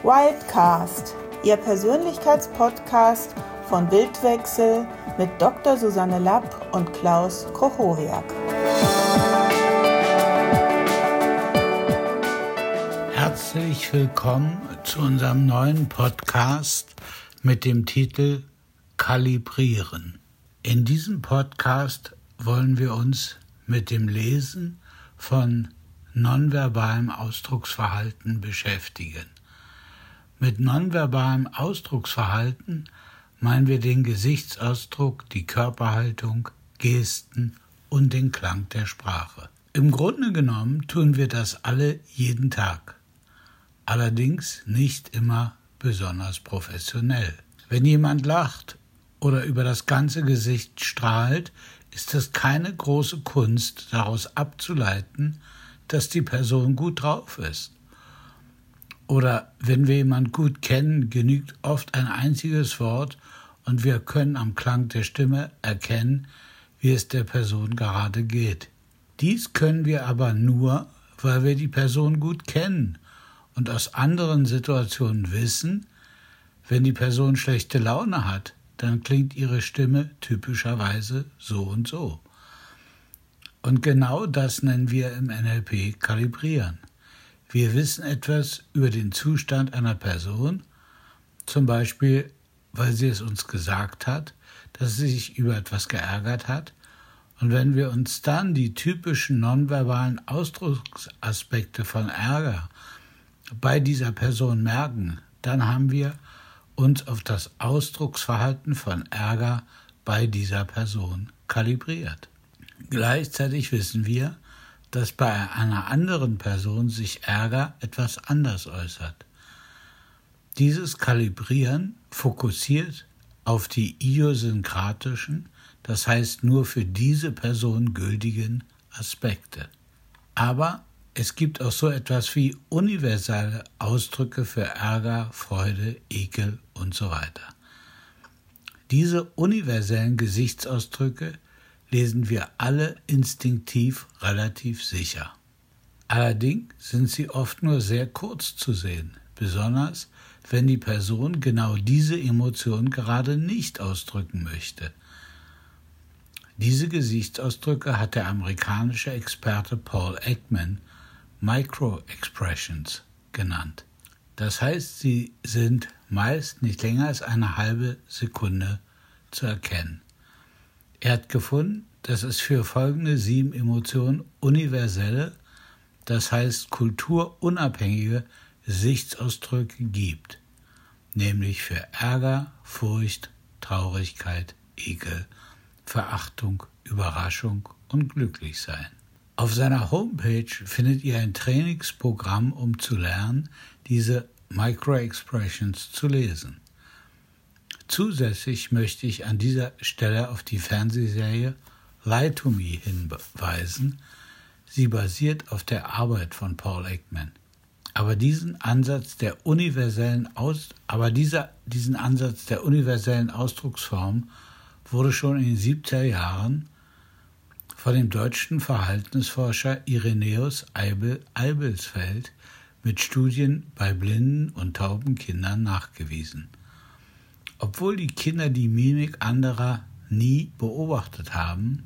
Wildcast, Ihr Persönlichkeitspodcast von Bildwechsel mit Dr. Susanne Lapp und Klaus Kochowiak. Herzlich willkommen zu unserem neuen Podcast mit dem Titel Kalibrieren. In diesem Podcast wollen wir uns mit dem Lesen von nonverbalem Ausdrucksverhalten beschäftigen. Mit nonverbalem Ausdrucksverhalten meinen wir den Gesichtsausdruck, die Körperhaltung, Gesten und den Klang der Sprache. Im Grunde genommen tun wir das alle jeden Tag, allerdings nicht immer besonders professionell. Wenn jemand lacht oder über das ganze Gesicht strahlt, ist es keine große Kunst, daraus abzuleiten, dass die Person gut drauf ist. Oder wenn wir jemanden gut kennen, genügt oft ein einziges Wort und wir können am Klang der Stimme erkennen, wie es der Person gerade geht. Dies können wir aber nur, weil wir die Person gut kennen und aus anderen Situationen wissen, wenn die Person schlechte Laune hat, dann klingt ihre Stimme typischerweise so und so. Und genau das nennen wir im NLP Kalibrieren. Wir wissen etwas über den Zustand einer Person, zum Beispiel, weil sie es uns gesagt hat, dass sie sich über etwas geärgert hat. Und wenn wir uns dann die typischen nonverbalen Ausdrucksaspekte von Ärger bei dieser Person merken, dann haben wir uns auf das Ausdrucksverhalten von Ärger bei dieser Person kalibriert. Gleichzeitig wissen wir, dass bei einer anderen Person sich Ärger etwas anders äußert. Dieses Kalibrieren fokussiert auf die idiosynkratischen, das heißt nur für diese Person gültigen Aspekte. Aber es gibt auch so etwas wie universelle Ausdrücke für Ärger, Freude, Ekel und so weiter. Diese universellen Gesichtsausdrücke lesen wir alle instinktiv relativ sicher. Allerdings sind sie oft nur sehr kurz zu sehen, besonders wenn die Person genau diese Emotion gerade nicht ausdrücken möchte. Diese Gesichtsausdrücke hat der amerikanische Experte Paul Ekman Micro-Expressions genannt. Das heißt, sie sind meist nicht länger als eine halbe Sekunde zu erkennen. Er hat gefunden, dass es für folgende 7 Emotionen universelle, das heißt kulturunabhängige Gesichtsausdrücke gibt, nämlich für Ärger, Furcht, Traurigkeit, Ekel, Verachtung, Überraschung und Glücklichsein. Auf seiner Homepage findet ihr ein Trainingsprogramm, um zu lernen, diese Micro-Expressions zu lesen. Zusätzlich möchte ich an dieser Stelle auf die Fernsehserie Lie to Me hinweisen. Sie basiert auf der Arbeit von Paul Ekman. Aber diesen Ansatz der universellen Ausdrucksform wurde schon in den 70er Jahren von dem deutschen Verhaltensforscher Irenäus Eibelsfeld mit Studien bei blinden und tauben Kindern nachgewiesen. Obwohl die Kinder die Mimik anderer nie beobachtet haben,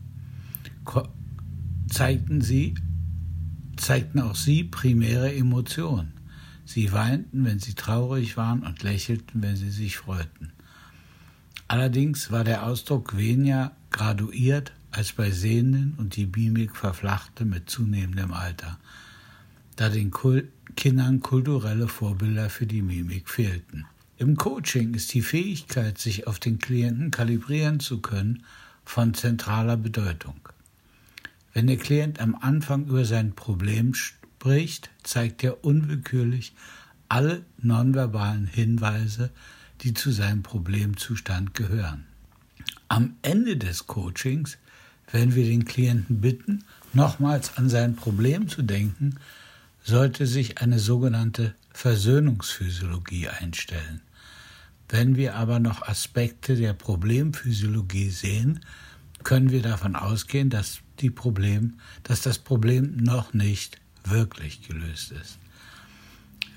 zeigten auch sie primäre Emotionen. Sie weinten, wenn sie traurig waren und lächelten, wenn sie sich freuten. Allerdings war der Ausdruck weniger graduiert als bei Sehenden und die Mimik verflachte mit zunehmendem Alter, da den Kindern kulturelle Vorbilder für die Mimik fehlten. Im Coaching ist die Fähigkeit, sich auf den Klienten kalibrieren zu können, von zentraler Bedeutung. Wenn der Klient am Anfang über sein Problem spricht, zeigt er unwillkürlich alle nonverbalen Hinweise, die zu seinem Problemzustand gehören. Am Ende des Coachings werden wir den Klienten bitten, nochmals an sein Problem zu denken, sollte sich eine sogenannte Versöhnungsphysiologie einstellen. Wenn wir aber noch Aspekte der Problemphysiologie sehen, können wir davon ausgehen, dass das Problem noch nicht wirklich gelöst ist.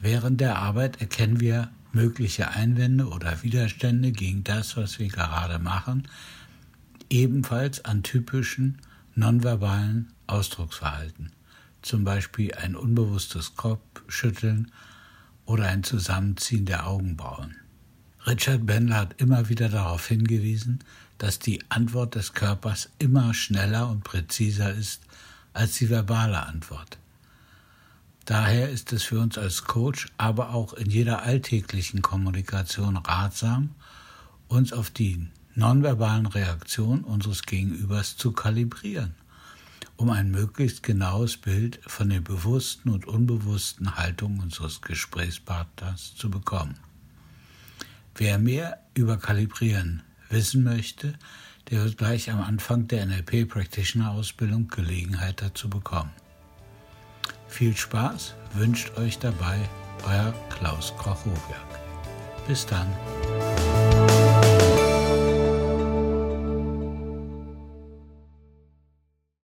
Während der Arbeit erkennen wir mögliche Einwände oder Widerstände gegen das, was wir gerade machen, ebenfalls an typischen nonverbalen Ausdrucksverhalten, zum Beispiel ein unbewusstes Kopfschütteln oder ein Zusammenziehen der Augenbrauen. Richard Bandler hat immer wieder darauf hingewiesen, dass die Antwort des Körpers immer schneller und präziser ist als die verbale Antwort. Daher ist es für uns als Coach, aber auch in jeder alltäglichen Kommunikation ratsam, uns auf die nonverbalen Reaktionen unseres Gegenübers zu kalibrieren, um ein möglichst genaues Bild von den bewussten und unbewussten Haltungen unseres Gesprächspartners zu bekommen. Wer mehr über Kalibrieren wissen möchte, der wird gleich am Anfang der NLP-Practitioner-Ausbildung Gelegenheit dazu bekommen. Viel Spaß wünscht euch dabei euer Klaus Krochowiak. Bis dann.